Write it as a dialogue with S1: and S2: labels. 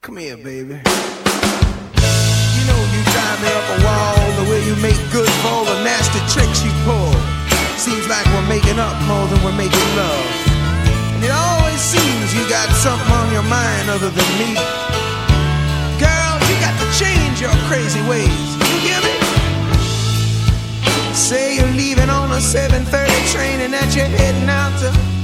S1: Come here, baby. You know you drive me up a wall, the way you make good for all the nasty tricks you pull. Seems like we're making up more than we're making love. And it always seems you got something on your mind other than me. Girl, you got to change your crazy ways. You hear me? Say you're leaving on a 7:30 train and that you're heading out to